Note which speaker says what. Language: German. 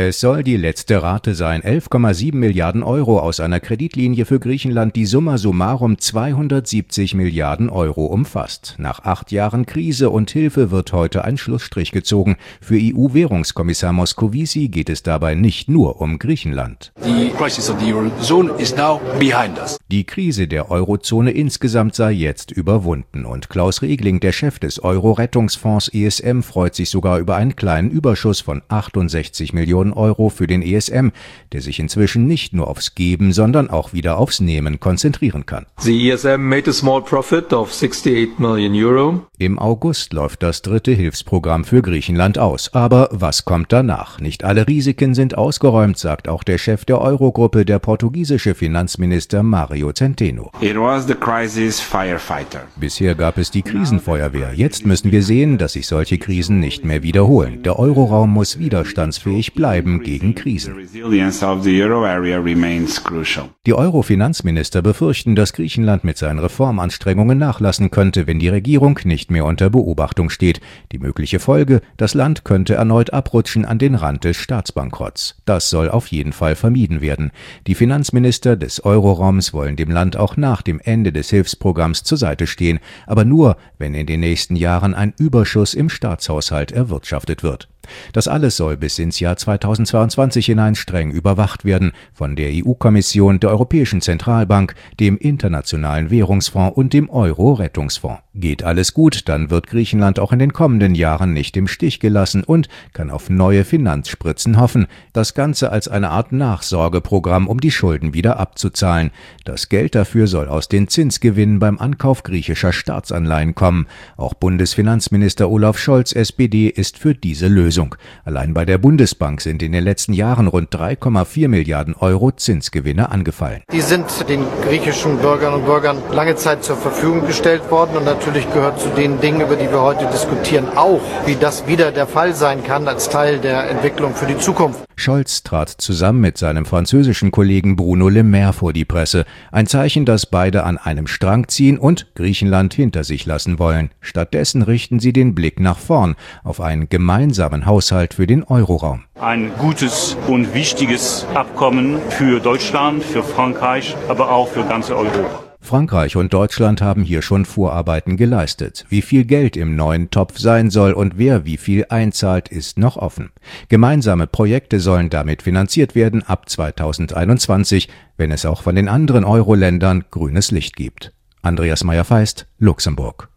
Speaker 1: Es soll die letzte Rate sein, 11,7 Milliarden Euro aus einer Kreditlinie für Griechenland, die summa summarum 270 Milliarden Euro umfasst. Nach 8 Jahren Krise und Hilfe wird heute ein Schlussstrich gezogen. Für EU-Währungskommissar Moscovici geht es dabei nicht nur um Griechenland. Die Krise der Eurozone insgesamt sei jetzt überwunden und Klaus Regling, der Chef des Euro-Rettungsfonds ESM, freut sich sogar über einen kleinen Überschuss von 68 Millionen Euro für den ESM, der sich inzwischen nicht nur aufs Geben, sondern auch wieder aufs Nehmen konzentrieren kann.
Speaker 2: The ESM made a small profit of 68 million euro.
Speaker 1: Im August läuft das 3. Hilfsprogramm für Griechenland aus. Aber was kommt danach? Nicht alle Risiken sind ausgeräumt, sagt auch der Chef der Eurogruppe, der portugiesische Finanzminister Mario Centeno.
Speaker 3: It was the crisis firefighter.
Speaker 1: Bisher gab es die Krisenfeuerwehr. Jetzt müssen wir sehen, dass sich solche Krisen nicht mehr wiederholen. Der Euroraum muss widerstandsfähig bleiben gegen Krisen. Die Euro-Finanzminister befürchten, dass Griechenland mit seinen Reformanstrengungen nachlassen könnte, wenn die Regierung nicht mehr unter Beobachtung steht. Die mögliche Folge: Das Land könnte erneut abrutschen an den Rand des Staatsbankrotts. Das soll auf jeden Fall vermieden werden. Die Finanzminister des Euroraums wollen dem Land auch nach dem Ende des Hilfsprogramms zur Seite stehen, aber nur, wenn in den nächsten Jahren ein Überschuss im Staatshaushalt erwirtschaftet wird. Das alles soll bis ins Jahr 2022 hinein streng überwacht werden von der EU-Kommission, der Europäischen Zentralbank, dem Internationalen Währungsfonds und dem Euro-Rettungsfonds. Geht alles gut, dann wird Griechenland auch in den kommenden Jahren nicht im Stich gelassen und kann auf neue Finanzspritzen hoffen. Das Ganze als eine Art Nachsorgeprogramm, um die Schulden wieder abzuzahlen. Das Geld dafür soll aus den Zinsgewinnen beim Ankauf griechischer Staatsanleihen kommen. Auch Bundesfinanzminister Olaf Scholz, SPD, ist für diese Lösung. Allein bei der Bundesbank sind in den letzten Jahren rund 3,4 Milliarden Euro Zinsgewinne angefallen.
Speaker 4: Die sind den griechischen Bürgerinnen und Bürgern lange Zeit zur Verfügung gestellt worden und natürlich gehört zu den Dingen, über die wir heute diskutieren, auch, wie das wieder der Fall sein kann als Teil der Entwicklung für die Zukunft.
Speaker 1: Scholz trat zusammen mit seinem französischen Kollegen Bruno Le Maire vor die Presse. Ein Zeichen, dass beide an einem Strang ziehen und Griechenland hinter sich lassen wollen. Stattdessen richten sie den Blick nach vorn auf einen gemeinsamen Haushalt für den Euroraum.
Speaker 5: Ein gutes und wichtiges Abkommen für Deutschland, für Frankreich, aber auch für ganz Europa.
Speaker 1: Frankreich und Deutschland haben hier schon Vorarbeiten geleistet. Wie viel Geld im neuen Topf sein soll und wer wie viel einzahlt, ist noch offen. Gemeinsame Projekte sollen damit finanziert werden ab 2021, wenn es auch von den anderen Euro-Ländern grünes Licht gibt. Andreas Meyer-Feist, Luxemburg.